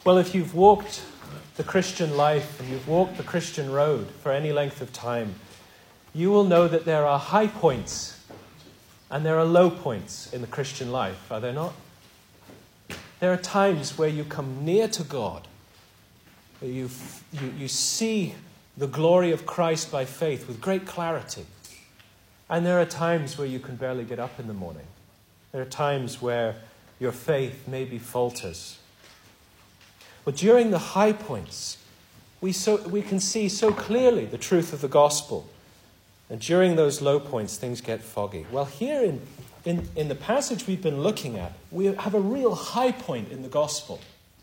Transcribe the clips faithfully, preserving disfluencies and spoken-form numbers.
Well, if you've walked the Christian life and you've walked the Christian road for any length of time, you will know that there are high points and there are low points in the Christian life, are there not? There are times where you come near to God, where you, you, you see the glory of Christ by faith with great clarity. And there are times where you can barely get up in the morning. There are times where your faith maybe falters. But during the high points, we, so, we can see so clearly the truth of the gospel. And during those low points, things get foggy. Well, here in, in, in the passage we've been looking at, we have a real high point in the gospel.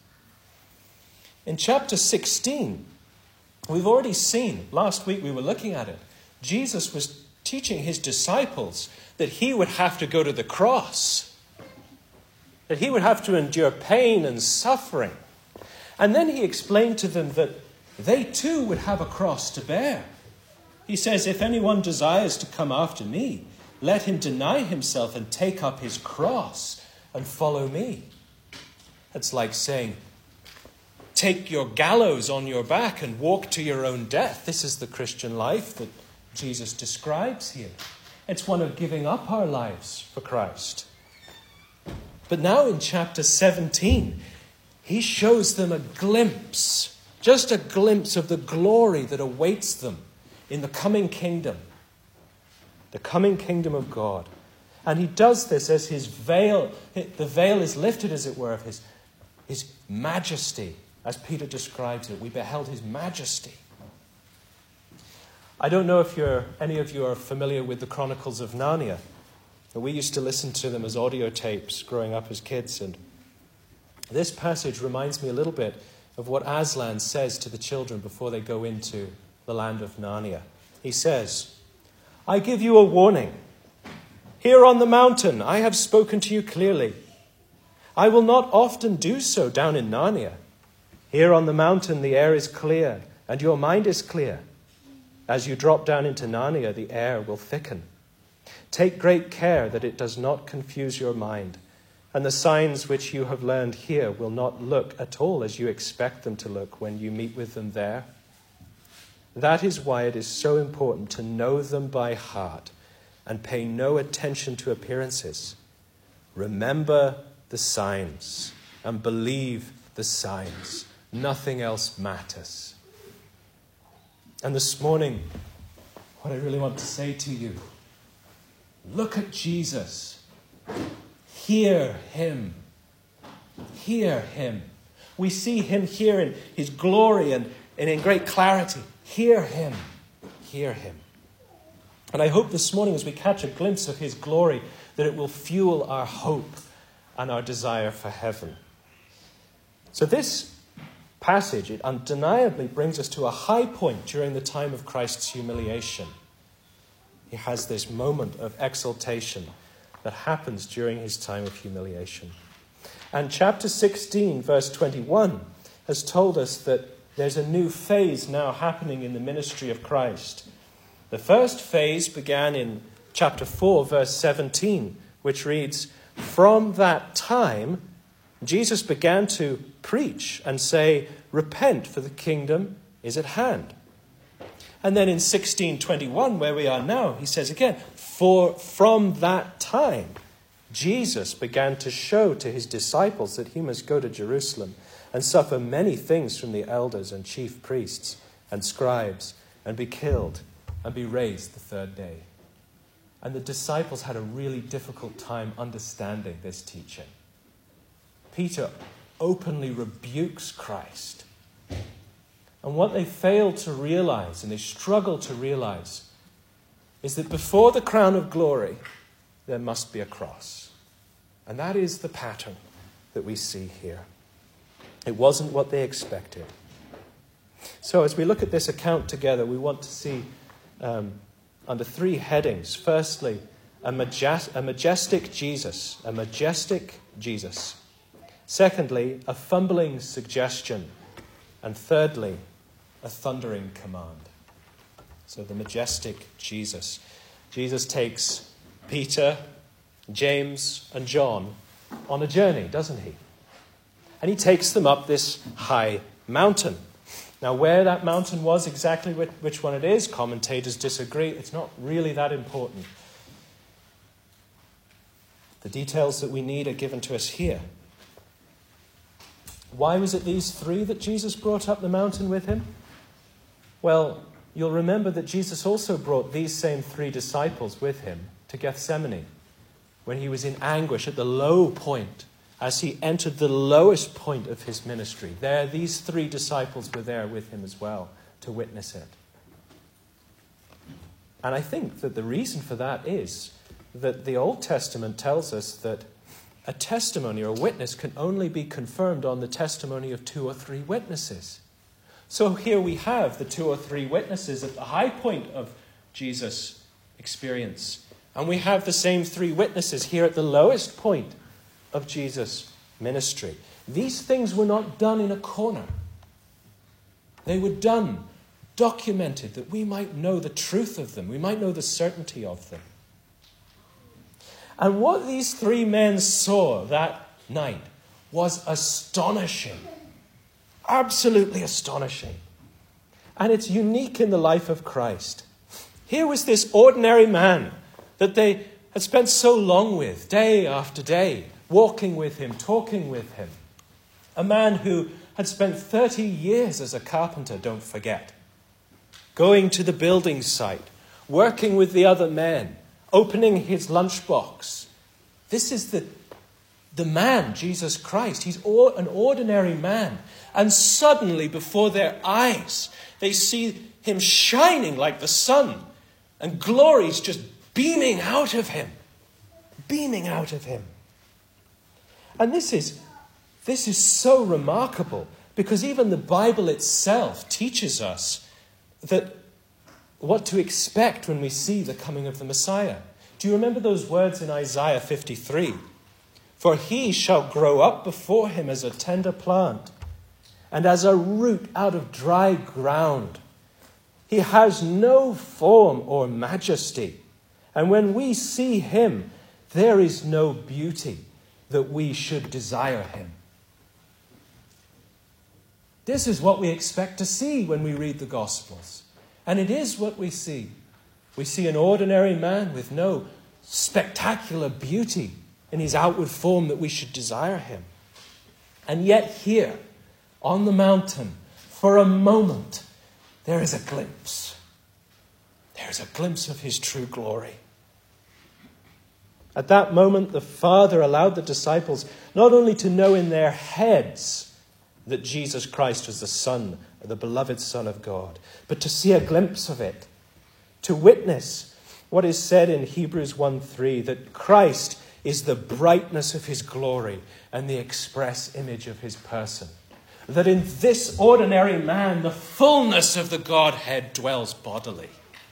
In chapter sixteen, we've already seen, last week we were looking at it, Jesus was teaching his disciples that he would have to go to the cross, that he would have to endure pain and suffering. And then he explained to them that they too would have a cross to bear. He says, if anyone desires to come after me, let him deny himself and take up his cross and follow me. It's like saying, take your gallows on your back and walk to your own death. This is the Christian life that Jesus describes here. It's one of giving up our lives for Christ. But now in chapter seventeen, he shows them a glimpse, just a glimpse of the glory that awaits them in the coming kingdom, the coming kingdom of God. And he does this as his veil, the veil is lifted, as it were, of his, his majesty. As Peter describes it, we beheld his majesty. I don't know if you're, any of you are familiar with the Chronicles of Narnia. We used to listen to them as audio tapes growing up as kids, and this passage reminds me a little bit of what Aslan says to the children before they go into the land of Narnia. He says, I give you a warning. Here on the mountain, I have spoken to you clearly. I will not often do so down in Narnia. Here on the mountain, the air is clear, and your mind is clear. As you drop down into Narnia, the air will thicken. Take great care that it does not confuse your mind, and the signs which you have learned here will not look at all as you expect them to look when you meet with them there. That is why it is so important to know them by heart and pay no attention to appearances. Remember the signs and believe the signs. Nothing else matters. And this morning, what I really want to say to you, look at Jesus. Hear him. Hear him. We see him here in his glory and, and in great clarity. Hear him. Hear him. And I hope this morning as we catch a glimpse of his glory that it will fuel our hope and our desire for heaven. So this passage, it undeniably brings us to a high point during the time of Christ's humiliation. He has this moment of exaltation that happens during his time of humiliation. And chapter sixteen, verse twenty-one, has told us that there's a new phase now happening in the ministry of Christ. The first phase began in chapter four, verse seventeen, which reads, from that time, Jesus began to preach and say, repent, for the kingdom is at hand. And then in sixteen twenty-one, where we are now, he says again, for from that time, Jesus began to show to his disciples that he must go to Jerusalem and suffer many things from the elders and chief priests and scribes and be killed and be raised the third day. And the disciples had a really difficult time understanding this teaching. Peter openly rebukes Christ. And what they fail to realize, and they struggle to realize, is that before the crown of glory, there must be a cross. And that is the pattern that we see here. It wasn't what they expected. So as we look at this account together, we want to see um, under three headings. Firstly, a, majest- a majestic Jesus, a majestic Jesus. Secondly, a fumbling suggestion. And thirdly, a thundering command. So the majestic Jesus. Jesus takes Peter, James, and John on a journey, doesn't he? and he takes them up this high mountain. Now, where that mountain was, exactly which one it is, commentators disagree. It's not really that important. The details that we need are given to us here. Why was it these three that Jesus brought up the mountain with him? Well, you'll remember that Jesus also brought these same three disciples with him to Gethsemane when he was in anguish at the low point, as he entered the lowest point of his ministry. There, these three disciples were there with him as well to witness it. And I think that the reason for that is that the Old Testament tells us that a testimony or a witness can only be confirmed on the testimony of two or three witnesses. So here we have the two or three witnesses at the high point of Jesus' experience. And we have the same three witnesses here at the lowest point of Jesus' ministry. These things were not done in a corner. They were done, documented, that we might know the truth of them. We might know the certainty of them. And what these three men saw that night was astonishing. Absolutely astonishing. And it's unique in the life of Christ. Here was this ordinary man that they had spent so long with, day after day, walking with him, talking with him. A man who had spent thirty years as a carpenter, don't forget. Going to the building site, working with the other men, opening his lunchbox. This is the, the man, Jesus Christ. He's all, an ordinary man. And suddenly, before their eyes, they see him shining like the sun. And glory's just beaming out of him. Beaming out of him. And this is, this is so remarkable, because even the Bible itself teaches us that what to expect when we see the coming of the Messiah. Do you remember those words in Isaiah fifty-three? For he shall grow up before him as a tender plant, and as a root out of dry ground. He has no form or majesty, and when we see him, there is no beauty that we should desire him. This is what we expect to see when we read the Gospels. And it is what we see. We see an ordinary man with no spectacular beauty in his outward form that we should desire him. And yet here, on the mountain, for a moment, there is a glimpse. There is a glimpse of his true glory. At that moment, the Father allowed the disciples not only to know in their heads that Jesus Christ was the Son, the beloved Son of God, but to see a glimpse of it, to witness what is said in Hebrews one three, that Christ is the brightness of his glory and the express image of his person. That in this ordinary man, the fullness of the Godhead dwells bodily.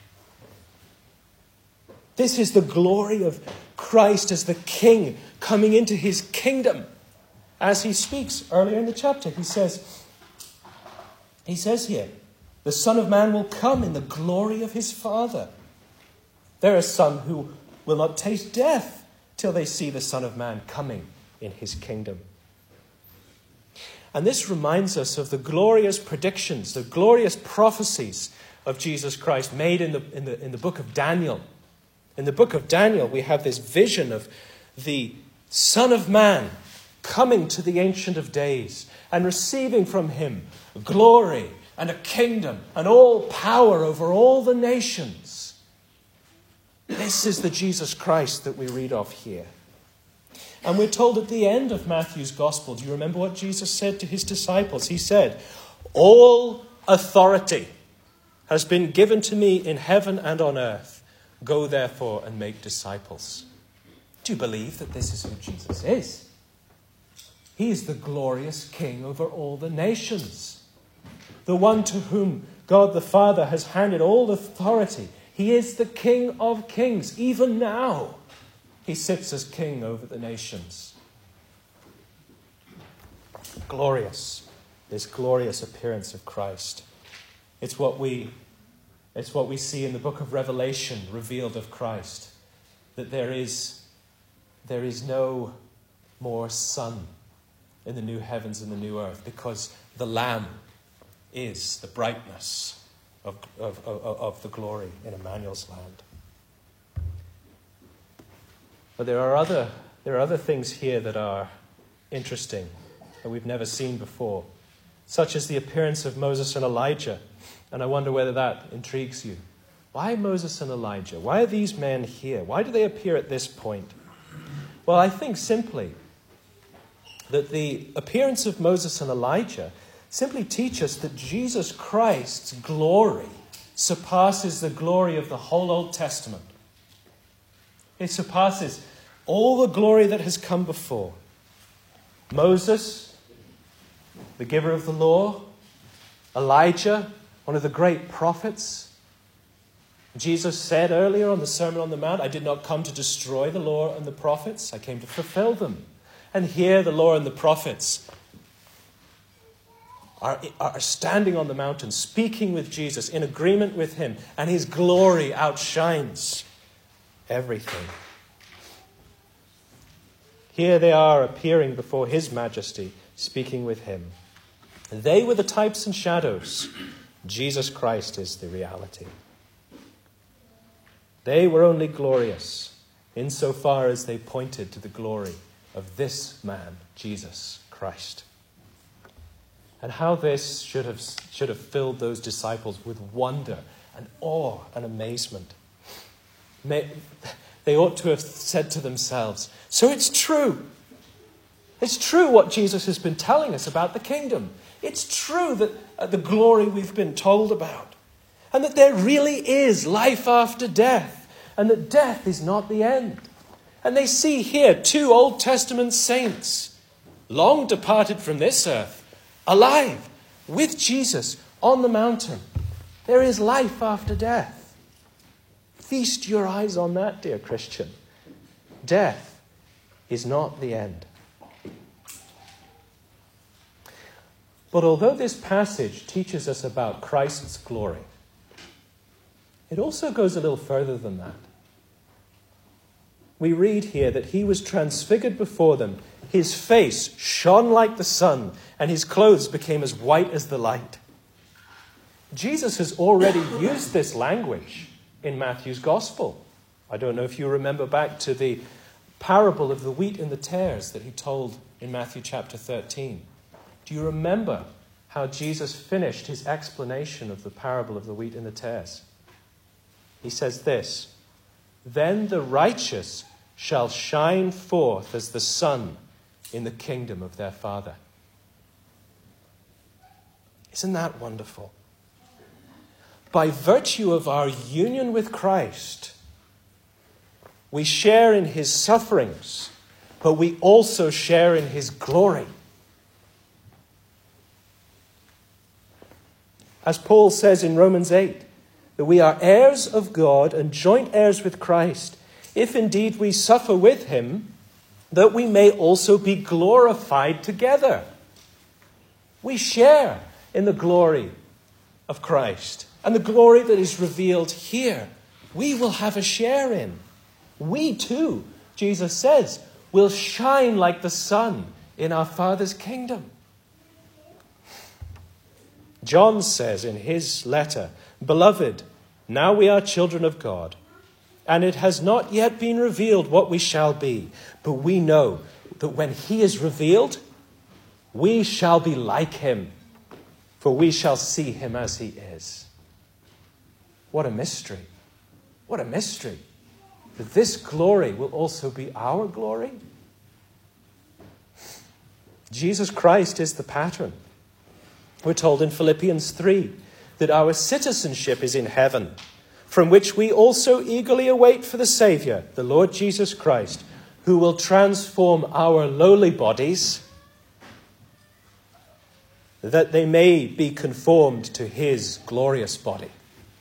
This is the glory of Christ as the King coming into his kingdom. As he speaks earlier in the chapter, he says, he says here, the Son of Man will come in the glory of his Father. There are some who will not taste death till they see the Son of Man coming in his kingdom. And this reminds us of the glorious predictions, the glorious prophecies of Jesus Christ made in the, in the, in the book of Daniel. In the book of Daniel, we have this vision of the Son of Man coming to the Ancient of Days and receiving from him glory and a kingdom and all power over all the nations. This is the Jesus Christ that we read of here. And we're told at the end of Matthew's Gospel, do you remember what Jesus said to his disciples? He said, all authority has been given to me in heaven and on earth. Go therefore and make disciples. Do you believe that this is who Jesus is? He is the glorious King over all the nations. The one to whom God the Father has handed all authority. He is the King of kings. Even now, he sits as King over the nations. Glorious, this glorious appearance of Christ. It's what we, it's what we see in the book of Revelation revealed of Christ. That there is, there is no more sun. in the new heavens and the new earth, because the Lamb is the brightness of, of, of, of the glory in Emmanuel's land. But there are other there are other things here that are interesting that we've never seen before, such as the appearance of Moses and Elijah. And I wonder whether that intrigues you. Why Moses and Elijah? Why are these men here? Why do they appear at this point? Well, I think simply that the appearance of Moses and Elijah simply teach us that Jesus Christ's glory surpasses the glory of the whole Old Testament. It surpasses all the glory that has come before. Moses, the giver of the law. Elijah, one of the great prophets. Jesus said earlier on the Sermon on the Mount, I did not come to destroy the law and the prophets. I came to fulfill them. And here the law and the prophets are, are standing on the mountain, speaking with Jesus, in agreement with him. And his glory outshines everything. Here they are appearing before his majesty, speaking with him. They were the types and shadows. Jesus Christ is the reality. They were only glorious insofar as they pointed to the glory of this man, Jesus Christ. And how this should have, should have filled those disciples with wonder and awe and amazement. May, they ought to have said to themselves, so it's true. It's true what Jesus has been telling us about the kingdom. It's true that uh, the glory we've been told about. And that there really is life after death. And that death is not the end. And they see here two Old Testament saints, long departed from this earth, alive with Jesus on the mountain. There is life after death. Feast your eyes on that, dear Christian. Death is not the end. But although this passage teaches us about Christ's glory, it also goes a little further than that. We read here that he was transfigured before them. His face shone like the sun, and his clothes became as white as the light. Jesus has already used this language in Matthew's Gospel. I don't know if you remember back to the parable of the wheat and the tares that he told in Matthew chapter thirteen. Do you remember how Jesus finished his explanation of the parable of the wheat and the tares? He says this, then the righteous shall shine forth as the sun in the kingdom of their Father. Isn't that wonderful? By virtue of our union with Christ, we share in his sufferings, but we also share in his glory. As Paul says in Romans eight, that we are heirs of God and joint heirs with Christ, if indeed we suffer with him, that we may also be glorified together. We share in the glory of Christ. And the glory that is revealed here, we will have a share in. We too, Jesus says, will shine like the sun in our Father's kingdom. John says in his letter, beloved, now we are children of God, and it has not yet been revealed what we shall be, but we know that when he is revealed, we shall be like him, for we shall see him as he is. What a mystery. What a mystery. That this glory will also be our glory. Jesus Christ is the pattern. We're told in Philippians three that our citizenship is in heaven, from which we also eagerly await for the Savior, the Lord Jesus Christ, who will transform our lowly bodies that they may be conformed to his glorious body.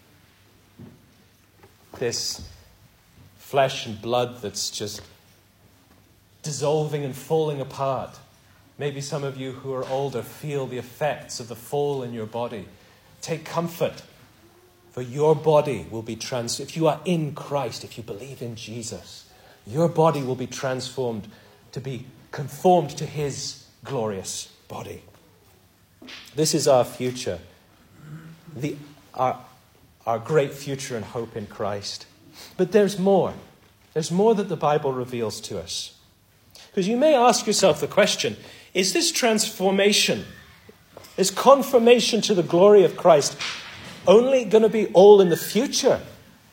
This flesh and blood that's just dissolving and falling apart. Maybe some of you who are older feel the effects of the fall in your body. Take comfort, for your body will be trans. If you are in Christ, if you believe in Jesus, your body will be transformed to be conformed to his glorious body. This is our future, the, our, our great future and hope in Christ. But there's more. There's more that the Bible reveals to us. Because you may ask yourself the question, is this transformation, this confirmation to the glory of Christ, only going to be all in the future?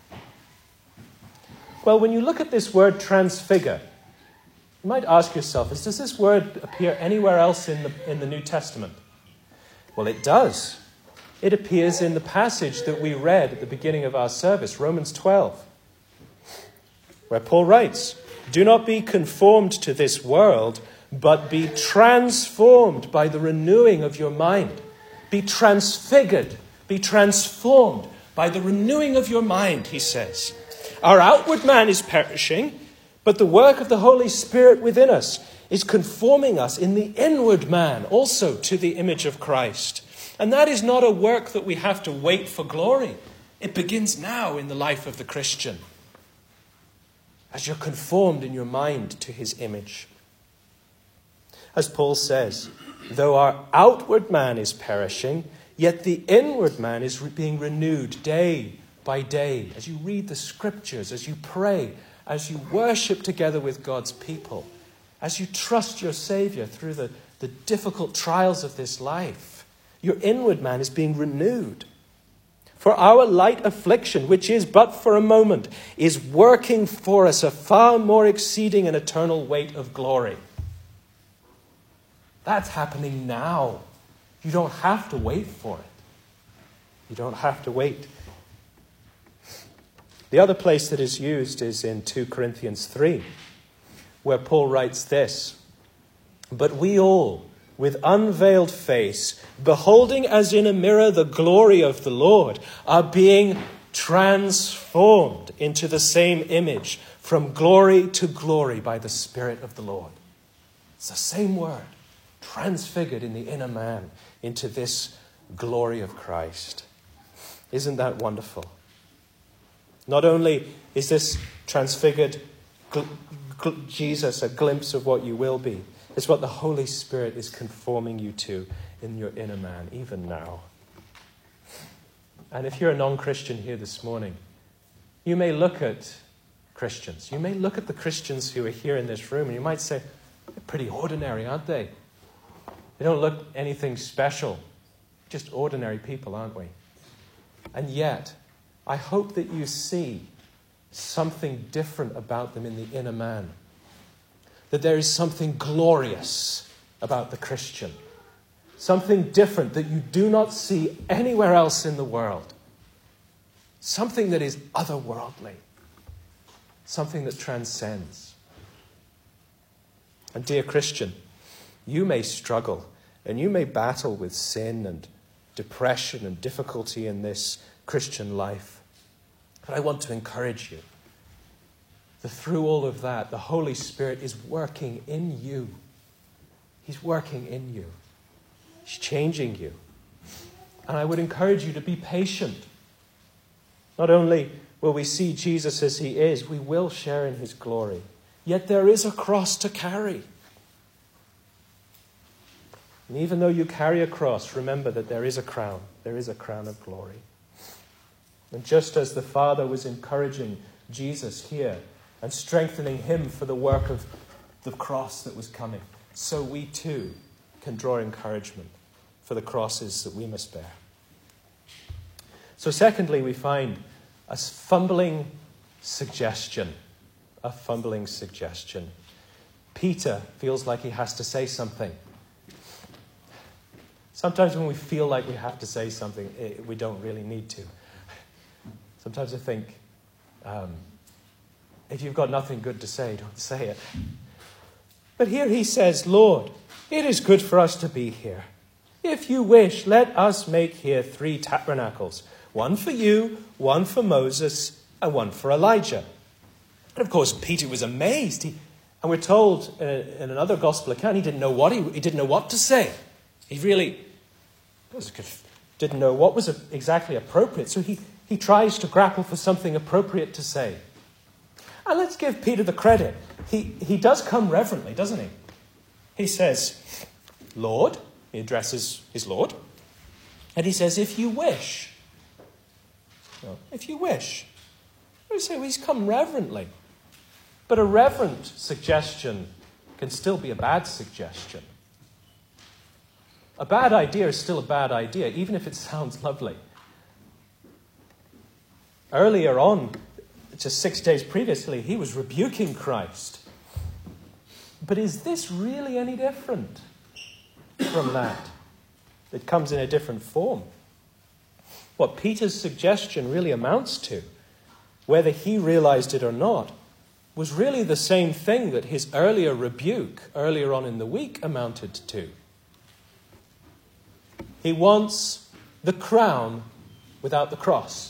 Well, when you look at this word transfigure, you might ask yourself, does this word appear anywhere else in the, in the New Testament? Well, it does. It appears in the passage that we read at the beginning of our service, Romans twelve, where Paul writes, "Do not be conformed to this world, but be transformed by the renewing of your mind." Be transfigured, be transformed by the renewing of your mind, he says. Our outward man is perishing, but the work of the Holy Spirit within us is conforming us in the inward man also to the image of Christ. And that is not a work that we have to wait for glory. It begins now in the life of the Christian, as you're conformed in your mind to his image. As Paul says, though our outward man is perishing, yet the inward man is being renewed day by day. As you read the scriptures, as you pray, as you worship together with God's people, as you trust your Savior through the, the difficult trials of this life, your inward man is being renewed. For our light affliction, which is but for a moment, is working for us a far more exceeding and eternal weight of glory. That's happening now. You don't have to wait for it. You don't have to wait. The other place that is used is in two Corinthians three, where Paul writes this, "But we all, with unveiled face, beholding as in a mirror the glory of the Lord, are being transformed into the same image from glory to glory by the Spirit of the Lord." It's the same word, transfigured in the inner man into this glory of Christ. Isn't that wonderful? Not only is this transfigured gl- gl- Jesus a glimpse of what you will be, it's what the Holy Spirit is conforming you to in your inner man, even now. And if you're a non-Christian here this morning, you may look at Christians. You may look at the Christians who are here in this room, and you might say, they're pretty ordinary, aren't they? They don't look anything special. Just ordinary people, aren't we? And yet, I hope that you see something different about them in the inner man. That there is something glorious about the Christian. Something different that you do not see anywhere else in the world. Something that is otherworldly. Something that transcends. And dear Christian, you may struggle and you may battle with sin and depression and difficulty in this Christian life. But I want to encourage you that through all of that, the Holy Spirit is working in you. He's working in you. He's changing you. And I would encourage you to be patient. Not only will we see Jesus as he is, we will share in his glory. Yet there is a cross to carry. And even though you carry a cross, remember that there is a crown. There is a crown of glory. And just as the Father was encouraging Jesus here and strengthening him for the work of the cross that was coming, so we too can draw encouragement for the crosses that we must bear. So secondly, we find a fumbling suggestion. A fumbling suggestion. Peter feels like he has to say something. Sometimes when we feel like we have to say something, we don't really need to. Sometimes I think, um, if you've got nothing good to say, don't say it. But here he says, "Lord, it is good for us to be here. If you wish, let us make here three tabernacles. One for you, one for Moses, and one for Elijah." And of course, Peter was amazed. He, and we're told uh, in another gospel account, he didn't know what he, he didn't know what to say. He really was, didn't know what was exactly appropriate. So he, he tries to grapple for something appropriate to say. And let's give Peter the credit. He, he does come reverently, doesn't he? He says, Lord. He addresses his Lord. And he says, if you wish. No, if you wish. We say, well, he's come reverently. But a reverent suggestion can still be a bad suggestion. A bad idea is still a bad idea, even if it sounds lovely. Earlier on, just six days previously, he was rebuking Christ. But is this really any different from that? It comes in a different form. What Peter's suggestion really amounts to, whether he realized it or not, was really the same thing that his earlier rebuke, earlier on in the week, amounted to. He wants the crown without the cross.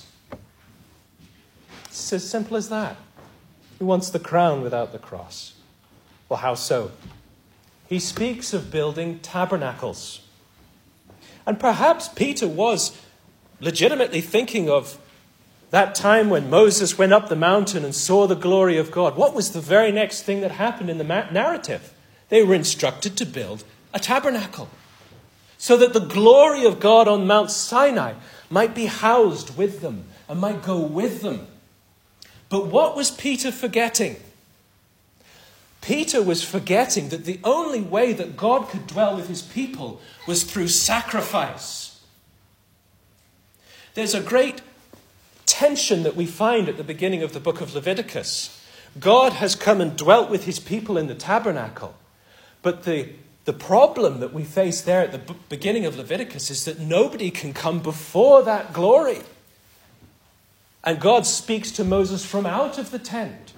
It's as simple as that. He wants the crown without the cross. Well, how so? He speaks of building tabernacles. And perhaps Peter was legitimately thinking of that time when Moses went up the mountain and saw the glory of God. What was the very next thing that happened in the narrative? They were instructed to build a tabernacle so that the glory of God on Mount Sinai might be housed with them and might go with them. But what was Peter forgetting? Peter was forgetting that the only way that God could dwell with his people was through sacrifice. There's a great tension that we find at the beginning of the book of Leviticus. God has come and dwelt with his people in the tabernacle. But the, the problem that we face there at the b- beginning of Leviticus is that nobody can come before that glory. And God speaks to Moses from out of the tent.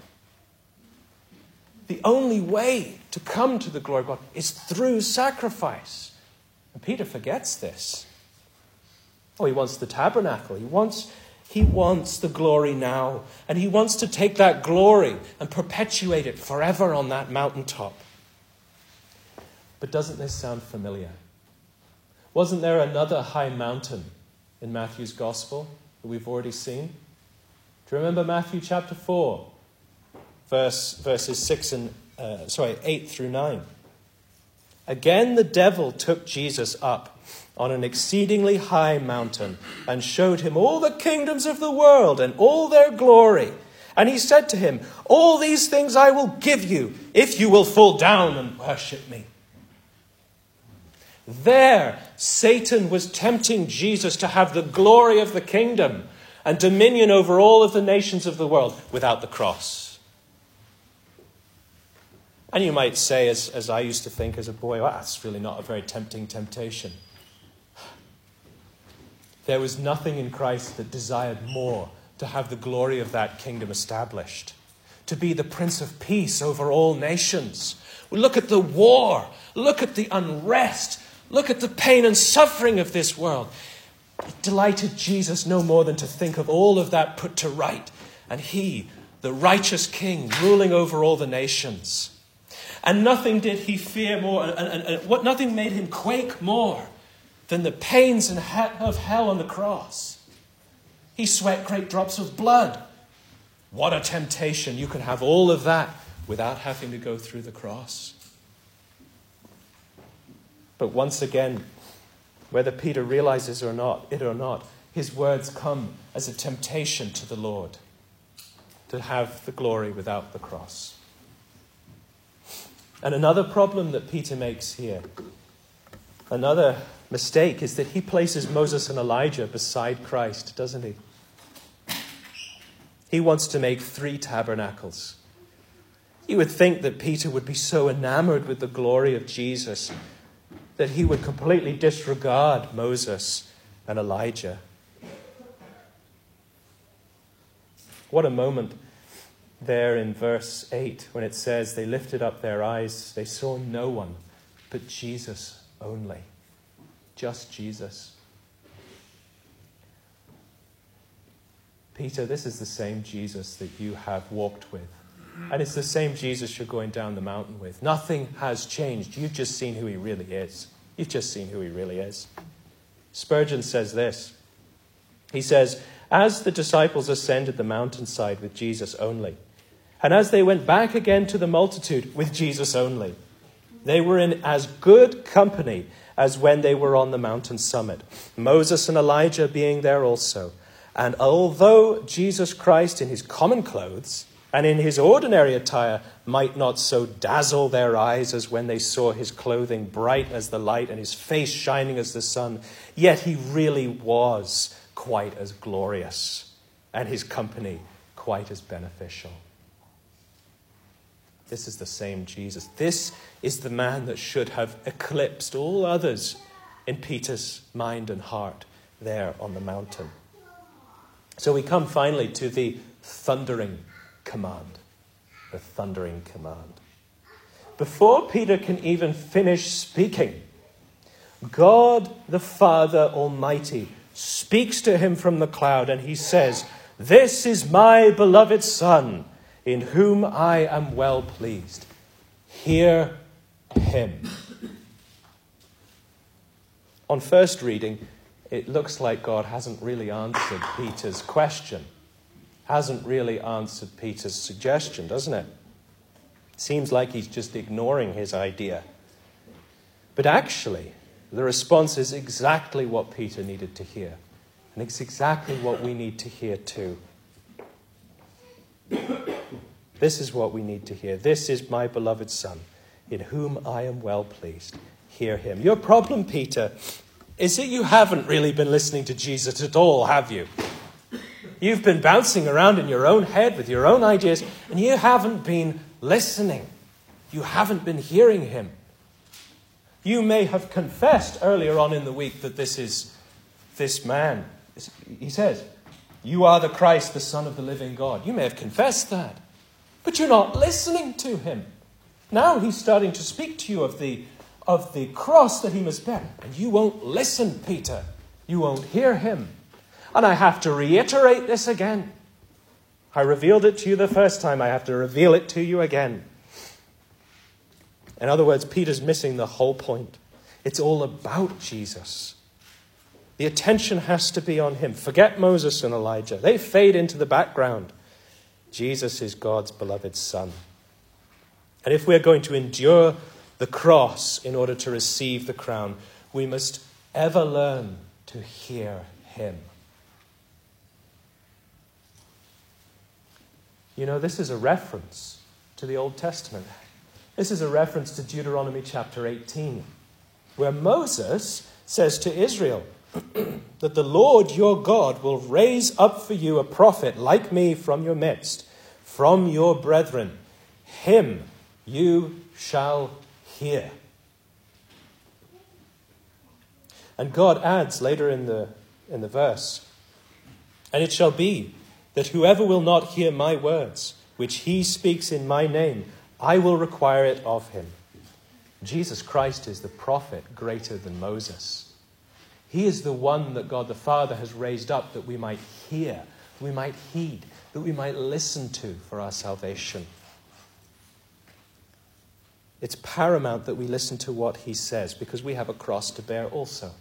The only way to come to the glory of God is through sacrifice. And Peter forgets this. Oh, he wants the tabernacle. He wants, he wants the glory now. And he wants to take that glory and perpetuate it forever on that mountaintop. But doesn't this sound familiar? Wasn't there another high mountain in Matthew's gospel that we've already seen? Do you remember Matthew chapter four? Verse, verses six and uh, sorry, eight through nine. Again, the devil took Jesus up on an exceedingly high mountain and showed him all the kingdoms of the world and all their glory. And he said to him, all these things I will give you if you will fall down and worship me. There, Satan was tempting Jesus to have the glory of the kingdom and dominion over all of the nations of the world without the cross. And you might say, as, as I used to think as a boy, well, that's really not a very tempting temptation. There was nothing in Christ that desired more to have the glory of that kingdom established, to be the Prince of Peace over all nations. Look at the war. Look at the unrest. Look at the pain and suffering of this world. It delighted Jesus no more than to think of all of that put to right. And he, the righteous king, ruling over all the nations. And nothing did he fear more, and, and, and what nothing made him quake more than the pains and he- of hell on the cross. He sweat great drops of blood. What a temptation. You can have all of that without having to go through the cross. But once again, whether Peter realizes or not, it or not, his words come as a temptation to the Lord to have the glory without the cross. And another problem that Peter makes here, another mistake, is that he places Moses and Elijah beside Christ, doesn't he? He wants to make three tabernacles. You would think that Peter would be so enamored with the glory of Jesus that he would completely disregard Moses and Elijah. What a moment there in verse eight when it says they lifted up their eyes, they saw no one but Jesus only. Just Jesus. Peter, this is the same Jesus that you have walked with. And it's the same Jesus you're going down the mountain with. Nothing has changed. You've just seen who he really is. You've just seen who he really is. Spurgeon says this. He says, as the disciples ascended the mountainside with Jesus only, and as they went back again to the multitude with Jesus only, They were in as good company as when they were on the mountain summit, Moses and Elijah being there also. And although Jesus Christ in his common clothes and in his ordinary attire might not so dazzle their eyes as when they saw his clothing bright as the light and his face shining as the sun, yet he really was quite as glorious and his company quite as beneficial. This is the same Jesus. This is the man that should have eclipsed all others in Peter's mind and heart there on the mountain. So we come finally to the thundering command. The thundering command. Before Peter can even finish speaking, God the Father Almighty speaks to him from the cloud and he says, "This is my beloved Son, in whom I am well pleased. Hear him." On first reading, it looks like God hasn't really answered Peter's question, hasn't really answered Peter's suggestion, doesn't it? Seems like he's just ignoring his idea. But actually, the response is exactly what Peter needed to hear. And it's exactly what we need to hear too. This is what we need to hear. "This is my beloved Son, in whom I am well pleased. Hear him." Your problem, Peter, is that you haven't really been listening to Jesus at all, have you? You've been bouncing around in your own head with your own ideas, and you haven't been listening. You haven't been hearing him. You may have confessed earlier on in the week that this is this man. He says, "You are the Christ, the Son of the living God." You may have confessed that. But you're not listening to him. Now he's starting to speak to you of the, of the cross that he must bear. And you won't listen, Peter. You won't hear him. And I have to reiterate this again. I revealed it to you the first time. I have to reveal it to you again. In other words, Peter's missing the whole point. It's all about Jesus. The attention has to be on him. Forget Moses and Elijah. They fade into the background. Jesus is God's beloved Son. And if we're going to endure the cross in order to receive the crown, we must ever learn to hear him. You know, this is a reference to the Old Testament. This is a reference to Deuteronomy chapter eighteen, where Moses says to Israel that the Lord your God will raise up for you a prophet like me from your midst, from your brethren. Him you shall hear. And God adds later in the, in the verse, "And it shall be that whoever will not hear my words, which he speaks in my name, I will require it of him." Jesus Christ is the prophet greater than Moses. He is the one that God the Father has raised up that we might hear, that we might heed, that we might listen to for our salvation. It's paramount that we listen to what he says because we have a cross to bear also.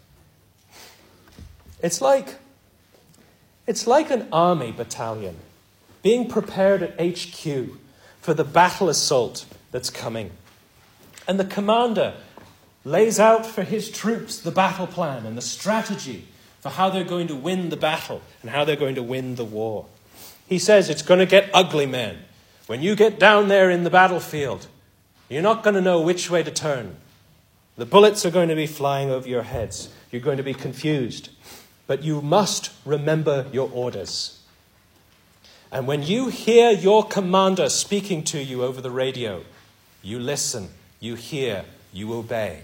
It's like, it's like an army battalion being prepared at H Q for the battle assault that's coming. And the commander lays out for his troops the battle plan and the strategy for how they're going to win the battle and how they're going to win the war. He says it's going to get ugly, men. When you get down there in the battlefield, you're not going to know which way to turn. The bullets are going to be flying over your heads. You're going to be confused. But you must remember your orders. And when you hear your commander speaking to you over the radio, you listen, you hear, you obey.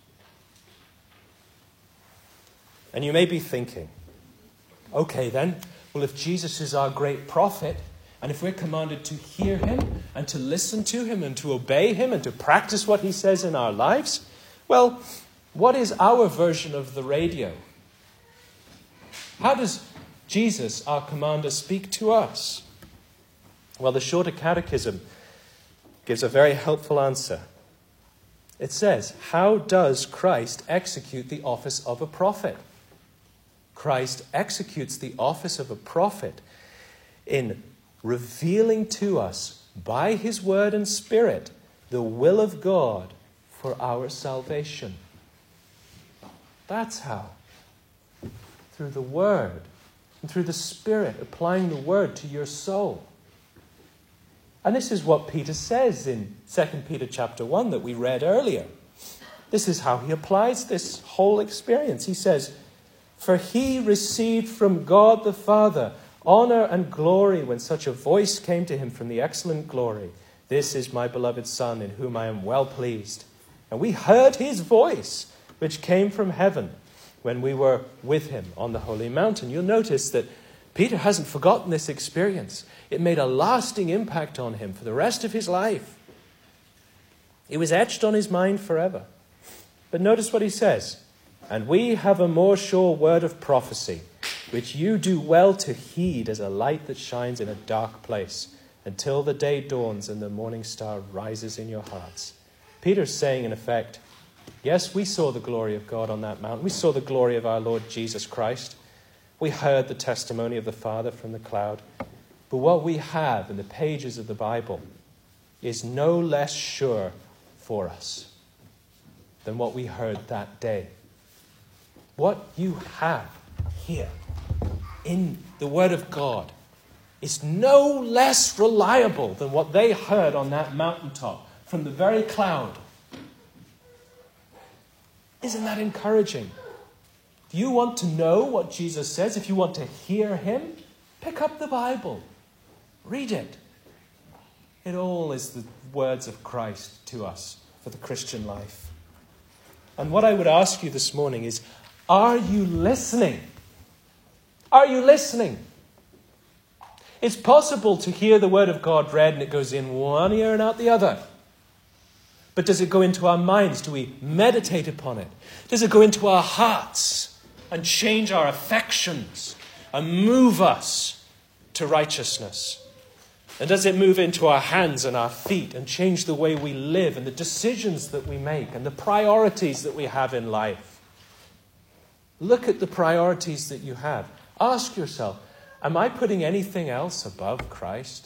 And you may be thinking, okay then, well if Jesus is our great prophet, and if we're commanded to hear him and to listen to him and to obey him and to practice what he says in our lives, well, what is our version of the radio? How does Jesus, our commander, speak to us? Well, the Shorter Catechism gives a very helpful answer. It says, how does Christ execute the office of a prophet? Christ executes the office of a prophet in revealing to us by his word and spirit the will of God for our salvation. That's how. Through the Word and through the Spirit, applying the Word to your soul. And this is what Peter says in Second Peter chapter one that we read earlier. This is how he applies this whole experience. He says, "For he received from God the Father honor and glory when such a voice came to him from the excellent glory. This is my beloved Son, in whom I am well pleased. And we heard his voice, which came from heaven when we were with him on the holy mountain." You'll notice that Peter hasn't forgotten this experience. It made a lasting impact on him for the rest of his life. It was etched on his mind forever. But notice what he says. "And we have a more sure word of prophecy, which you do well to heed as a light that shines in a dark place, until the day dawns and the morning star rises in your hearts." Peter's saying, in effect, yes, we saw the glory of God on that mountain. We saw the glory of our Lord Jesus Christ. We heard the testimony of the Father from the cloud. But what we have in the pages of the Bible is no less sure for us than what we heard that day. What you have here in the Word of God is no less reliable than what they heard on that mountaintop from the very cloud. Isn't that encouraging? If you want to know what Jesus says, if you want to hear him, pick up the Bible. Read it. It all is the words of Christ to us for the Christian life. And what I would ask you this morning is, are you listening? Are you listening? It's possible to hear the word of God read and it goes in one ear and out the other. But does it go into our minds? Do we meditate upon it? Does it go into our hearts and change our affections and move us to righteousness? And does it move into our hands and our feet and change the way we live and the decisions that we make and the priorities that we have in life? Look at the priorities that you have. Ask yourself, am I putting anything else above Christ?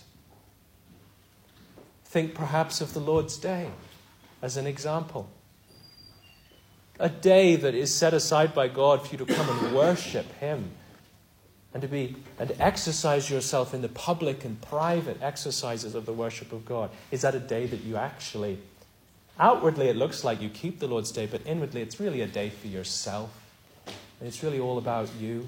Think perhaps of the Lord's Day as an example. A day that is set aside by God for you to come and worship him and to be and exercise yourself in the public and private exercises of the worship of God. Is that a day that you actually, outwardly it looks like you keep the Lord's Day, but inwardly it's really a day for yourself. And it's really all about you.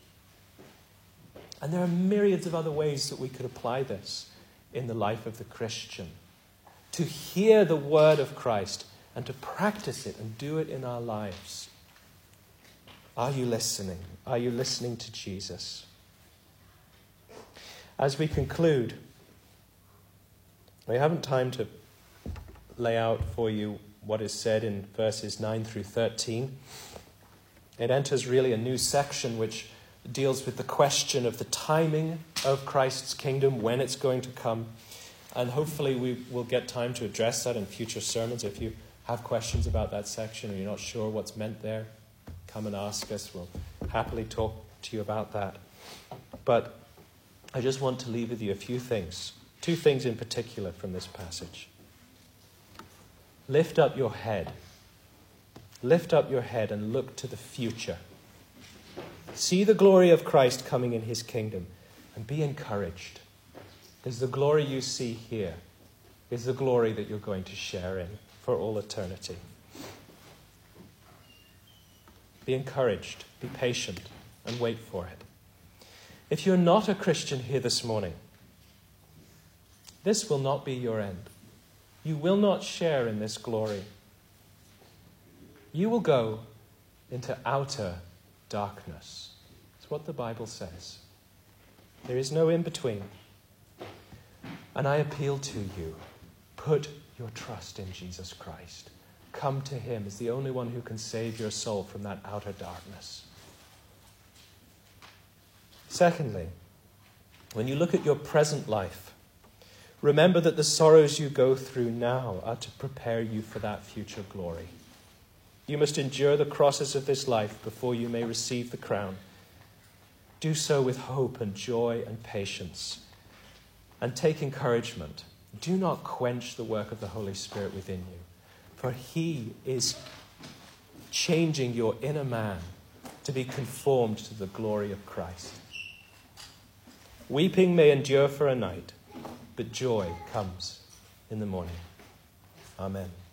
And there are myriads of other ways that we could apply this in the life of the Christian. To hear the word of Christ and to practice it and do it in our lives. Are you listening? Are you listening to Jesus? As we conclude, we haven't time to lay out for you what is said in verses nine through thirteen. It enters really a new section which deals with the question of the timing of Christ's kingdom, when it's going to come. And hopefully we will get time to address that in future sermons. If you have questions about that section or you're not sure what's meant there, come and ask us. We'll happily talk to you about that. But I just want to leave with you a few things. Two things in particular from this passage. Lift up your head. Lift up your head and look to the future. See the glory of Christ coming in his kingdom and be encouraged. Because the glory you see here is the glory that you're going to share in for all eternity. Be encouraged, be patient, and wait for it. If you're not a Christian here this morning, this will not be your end. You will not share in this glory. You will go into outer darkness. It's what the Bible says. There is no in-between. And I appeal to you, put your trust in Jesus Christ. Come to him as the only one who can save your soul from that outer darkness. Secondly, when you look at your present life, remember that the sorrows you go through now are to prepare you for that future glory. You must endure the crosses of this life before you may receive the crown. Do so with hope and joy and patience. And take encouragement. Do not quench the work of the Holy Spirit within you. for he is changing your inner man to be conformed to the glory of Christ. Weeping may endure for a night, but joy comes in the morning. Amen.